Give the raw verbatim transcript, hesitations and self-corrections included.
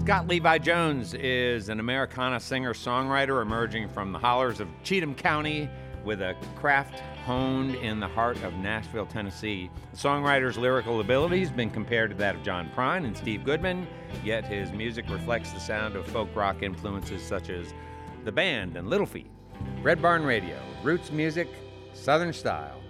Scott Levi Jones is an Americana singer-songwriter emerging from the hollers of Cheatham County with a craft honed in the heart of Nashville, Tennessee. The songwriter's lyrical ability has been compared to that of John Prine and Steve Goodman, yet his music reflects the sound of folk rock influences such as The Band and Little Feat. Red Barn Radio, roots music, southern style.